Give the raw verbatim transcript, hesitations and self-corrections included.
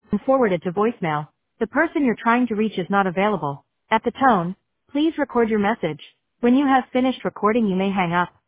and forwarded to voicemail. The person you're trying to reach is not available. At the tone, please record your message. When you have finished recording, you may hang up.